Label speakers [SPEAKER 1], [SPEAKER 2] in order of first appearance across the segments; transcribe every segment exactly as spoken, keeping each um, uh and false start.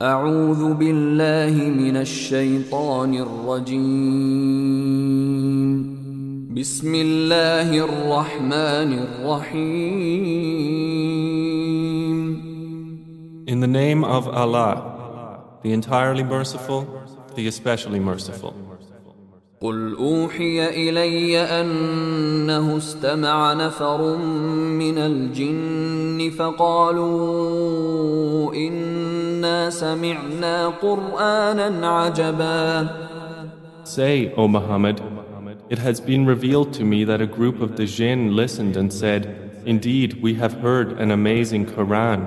[SPEAKER 1] أعوذ بالله من الشيطان الرجيم بسم الله الرحمن الرحيم
[SPEAKER 2] In the name of Allah, the entirely merciful, the especially merciful.
[SPEAKER 1] قل أوحي إلي أنه استمع نفر من الجن فقالوا إنا سمعنا قرآنا عجبا.
[SPEAKER 2] Say, O Muhammad, it has been revealed to me that a group of the jinn listened and said, Indeed, we have heard an amazing Quran.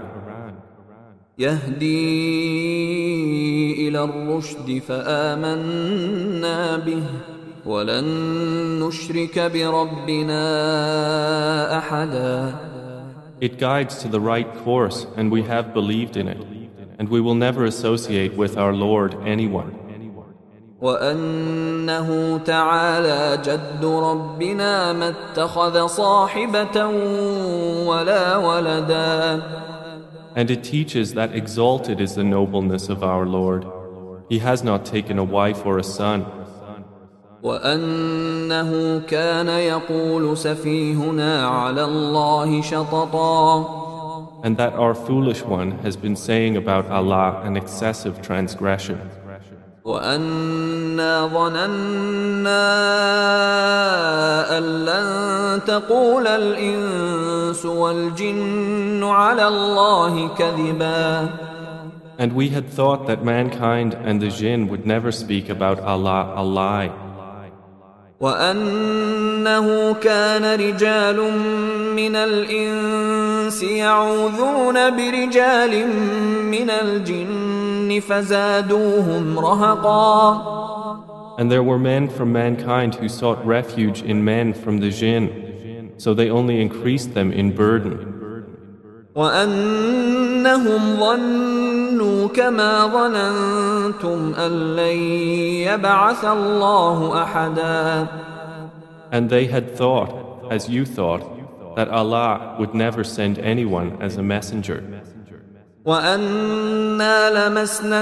[SPEAKER 1] يهدي إلى الرشد فآمنا به ولن نشرك بربنا أحدا.
[SPEAKER 2] It guides to the right course, and we have believed in it, and we will never associate with our Lord anyone.
[SPEAKER 1] وأنه تعالى جد ربنا ما اتخذ صاحبة ولا ولدا.
[SPEAKER 2] And it teaches that exalted is the nobleness of our Lord. He has not taken a wife or a son.
[SPEAKER 1] وأنه كان يقول سفيهنا على الله شططا.
[SPEAKER 2] And that our foolish one has been saying about Allah an excessive transgression.
[SPEAKER 1] وأنا ظننا أن لن تقول الإنس والجن على الله كذبا.
[SPEAKER 2] And we had thought that mankind and the jinn would never speak about Allah a lie.
[SPEAKER 1] وأنه كان رجال من الإنس يعوذون برجال من الجن فزادوهم رهقا.
[SPEAKER 2] And there were men from mankind who sought refuge in men from the jinn, so they only increased them in burden.
[SPEAKER 1] وأنهم ظنوا كما ظننتم أن لن يبعث الله أحدا.
[SPEAKER 2] And they had thought, as you thought, that Allah would never send anyone as a messenger.
[SPEAKER 1] وأنا لمسنا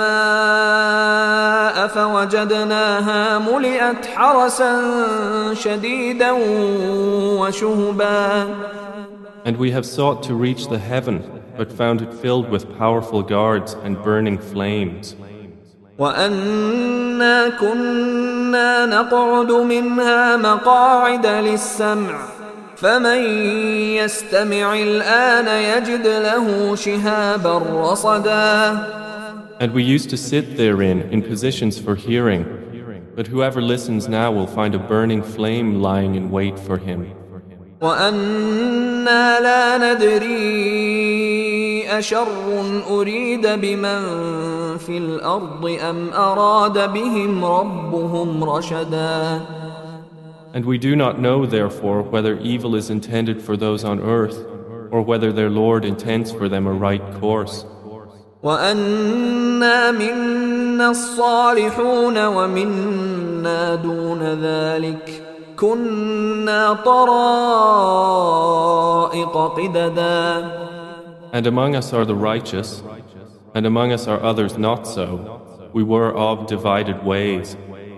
[SPEAKER 1] السماء فوجدناها ملئت حرسا شديدا وشهبا.
[SPEAKER 2] And we have sought to reach the heaven, but found it filled with powerful guards and burning flames.
[SPEAKER 1] وأنا كنا نقعد منها مقاعد للسمع فمن يستمع الآن يجد له شهابا رصدا.
[SPEAKER 2] And we used to sit therein in positions for hearing, but whoever listens now will find a burning flame lying in wait for him.
[SPEAKER 1] وأنا لا ندري أشر أريد بمن في الأرض أم أراد بهم ربهم رشدا.
[SPEAKER 2] And we do not know, therefore, whether evil is intended for those on earth, or whether their Lord intends for them a right course.
[SPEAKER 1] وأنا منا الصالحون ومنا دون ذلك كنا طرائق قددا.
[SPEAKER 2] And among us are the righteous, and among us are others not so. We were of divided ways.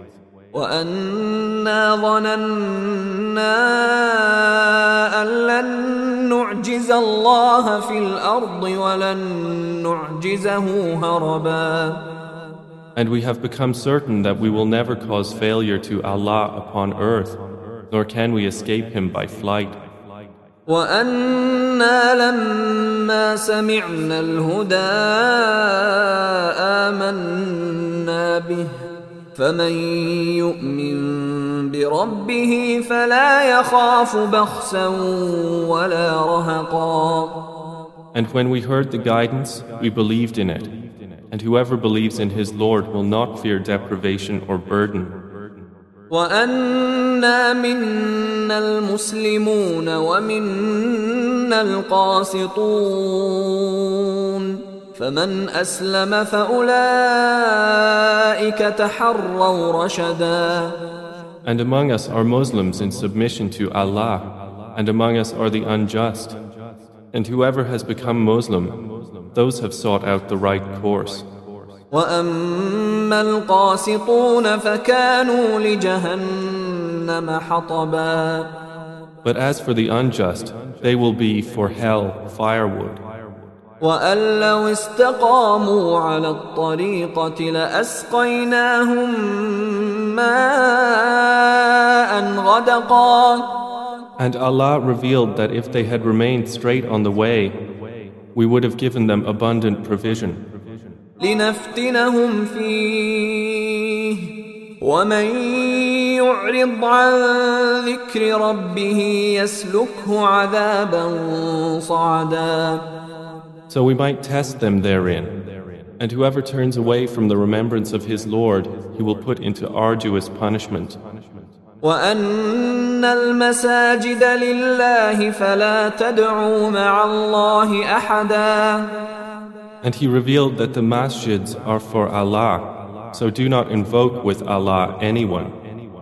[SPEAKER 1] وأنا ظننا أن لن نعجز الله في الأرض ولن نعجزه هربا.
[SPEAKER 2] And we have become certain that we will never cause failure to Allah upon earth, nor can we escape Him by flight.
[SPEAKER 1] وأنا لما سمعنا الهدى آمنا به فمن يؤمن بربه فلا يخاف بخسا ولا رهقا.
[SPEAKER 2] And when we heard the guidance, we believed in it. And whoever believes in his Lord will not fear deprivation or burden.
[SPEAKER 1] وأنا منا المسلمون ومنا القاسطون فمن أسلم فأولئك تحروا رشدا.
[SPEAKER 2] And among us are Muslims in submission to Allah, and among us are the unjust. And whoever has become Muslim, those have sought out the right course.
[SPEAKER 1] وأما القاسطون فكانوا لجهنم حطبا.
[SPEAKER 2] But as for the unjust, they will be for hell firewood.
[SPEAKER 1] وأن لو استقاموا على الطريقة لأسقيناهم ماء غدقا.
[SPEAKER 2] And Allah revealed that if they had remained straight on the way, we would have given them abundant provision.
[SPEAKER 1] لنفتنهم فيه ومن يعرض عن ذكر ربه يسلكه عذابا صعدا.
[SPEAKER 2] So we might test them therein. And whoever turns away from the remembrance of his Lord, he will put into arduous punishment.
[SPEAKER 1] وأن المساجد لله فلا تدعوا مع الله أحدا.
[SPEAKER 2] And he revealed that the masjids are for Allah, so do not invoke with Allah anyone.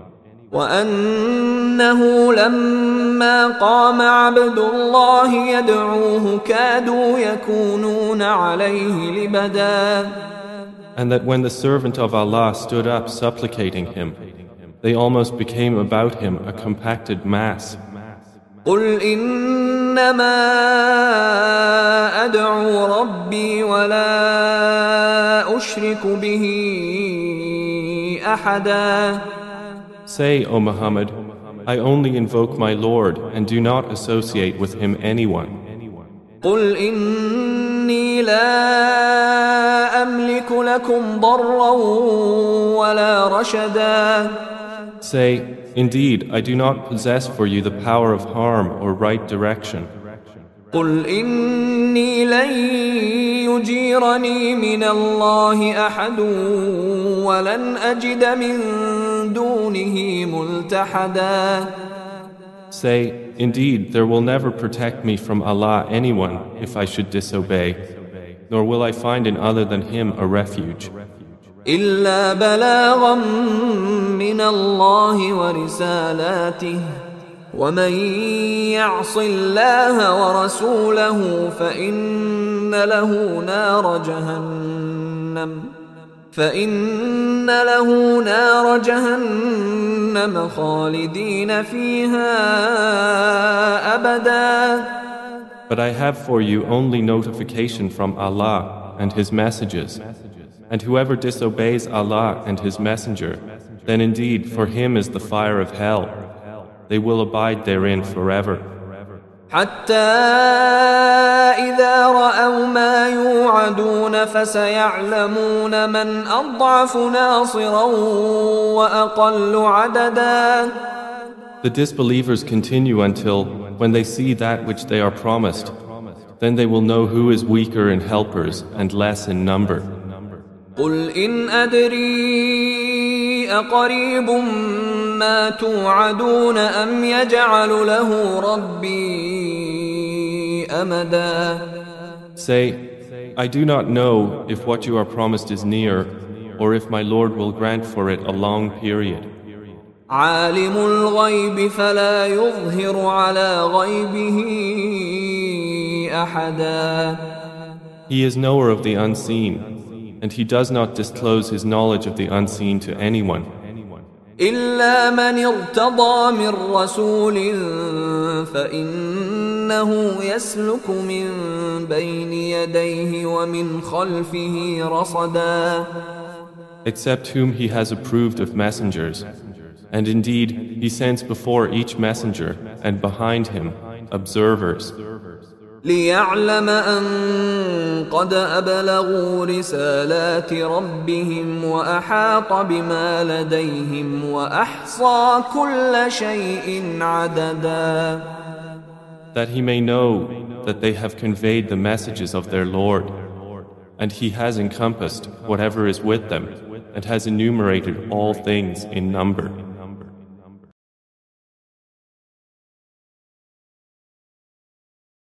[SPEAKER 1] وأنه لما قام عبد الله يدعوه كادوا يكونون عليه لبدا.
[SPEAKER 2] And that when the servant of Allah stood up supplicating him, they almost became about him a compacted mass.
[SPEAKER 1] قل إنما أدعو ربي ولا أشرك به أحدا.
[SPEAKER 2] Say, O Muhammad, I only invoke my Lord and do not associate with him anyone.
[SPEAKER 1] قل إني لا أملك لكم ضرا ولا رشدا.
[SPEAKER 2] Say, indeed, I do not possess for you the power of harm or right direction.
[SPEAKER 1] قل إني لن يجيرني من الله أحد ولن أجد من دونه ملتحدا.
[SPEAKER 2] Say, indeed, there will never protect me from Allah anyone if I should disobey, nor will I find in other than Him a refuge.
[SPEAKER 1] إلا بلاغا من الله ورسالاته ومن يعص الله ورسوله فإن له نار جهنم فإن له نار جهنم خالدين فيها أبدا.
[SPEAKER 2] But I have for you only notification from Allah and His messages. And whoever disobeys Allah and His Messenger, then indeed for him is the fire of hell. They will abide therein forever.
[SPEAKER 1] حتى إذا رأوا ما يوعدون فسيعلمون من أضعف ناصرا وأقل عددا.
[SPEAKER 2] The disbelievers continue until, when they see that which they are promised, then they will know who is weaker in helpers and less in number.
[SPEAKER 1] قل إن أدري أقريب ما توعدون أم يجعل له ربي أمدا.
[SPEAKER 2] Say, I do not know if what you are promised is near, or if my Lord will grant for it a long period.
[SPEAKER 1] عالم الغيب فلا يظهر على غيبه أحدا.
[SPEAKER 2] He is knower of the unseen, and He does not disclose His knowledge of the unseen to anyone.
[SPEAKER 1] إلا من ارتضى من رسول فإنه يسلك من بين يديه ومن خلفه رصدا.
[SPEAKER 2] Except whom He has approved of messengers. And indeed, He sends before each messenger and behind him observers.
[SPEAKER 1] ليعلم أن قد أبلغوا رسالات ربهم وأحاط بما لديهم وأحصى كل شيء عددا.
[SPEAKER 2] That He may know that they have conveyed the messages of their Lord, and He has encompassed whatever is with them and has enumerated all things in number.